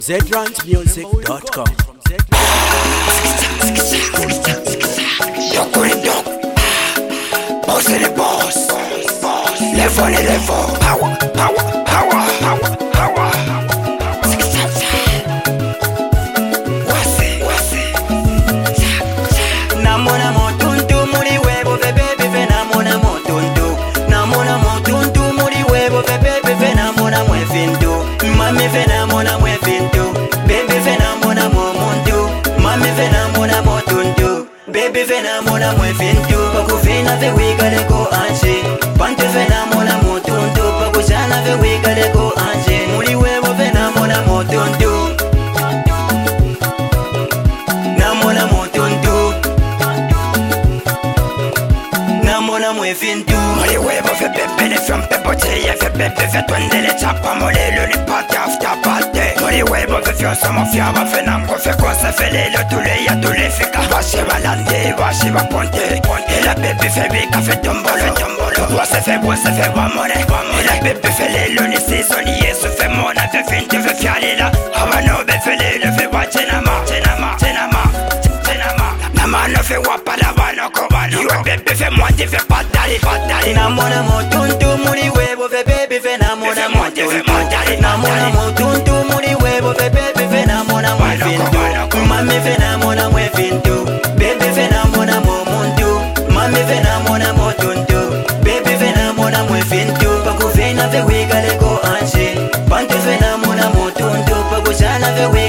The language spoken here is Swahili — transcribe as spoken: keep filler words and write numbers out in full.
zedrant music dot com. Yo corriendo, boss et les boss, les faux et les faux, power, power, power, power, power. Wasi, wasi. Namona motuntu muri webo bebe fe namona motuntu, namona motuntu muri webo bebe fe namona mwefintu, mami fe namona mwefintu, bebe fe namona momuntu, mami fe namona motuntu. Baby vena mona mwefintu pakuvina ve wigale ko anje pante vena mona motuntu pakushana ve wigale ko anje muri webo vena mona motuntu na mona motuntu na mona mwefintu muri webo ve bebe le fiampe boteye ve bebe ve twendele chapa molelo ni pate after pate muri webo ve fiosa mafiaba fe nango fe kwasa fe lelo tule ya tule fika washi balande washi baponte et la bébé fait bika fait tombolo tombolo wa se fait bois se fait bois mone et la bébé fait lelo ni saisonnier se fait mona fait finte fait fialila abano be fait lelo fait wa chenama chenama chenama chenama nama no fait wa pala bano kobano yo bébé fait moi tu fais pas dali pas dali na mona motuntu muri webo fait bébé fait na mona motuntu na mona motuntu muri webo fait bébé fait na mona mwefintu mami fait na mona mwefintu bébé fait na mona momuntu mami fait na mona motuntu bébé fait na mona mwefintu pakuvina ve wigale ko anje pante fait na mona motuntu pakushana ve